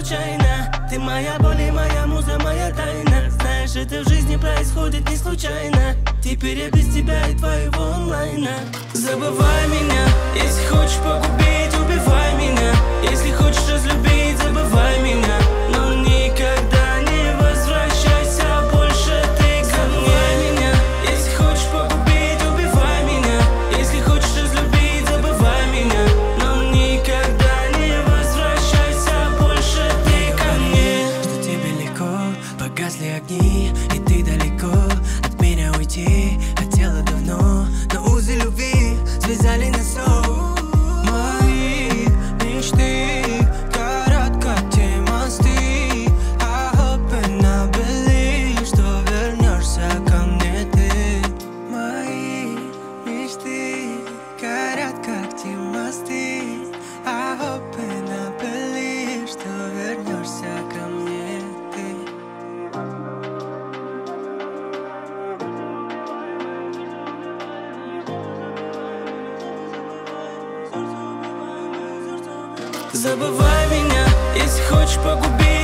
случайно. Ты моя боль и моя муза, моя тайна. Знаешь, это в жизни происходит не случайно. Теперь я без тебя и твоего онлайна. Забывай меня, если хочешь погубить, убивай меня. Если хочешь разлюбить, забывай меня. Но никогда не возвращайся больше ты ко мне. Забывай меня, если хочешь погубить, убивай меня. Если хочешь разлюбить, забывай меня. Но никогда не возвращайся больше ты ко мне. Что тебе легко, погасли огни, и ты далеко от меня уйти. Хотела давно, но узы любви связали нас снова. Мои мечты горят, как те мосты. I hope and I believe, что вернешься ко мне ты. Мои мечты горят, как те мосты. I hope and I believe, что вернешься ко мне ты. Забывай меня, если хочешь погубить.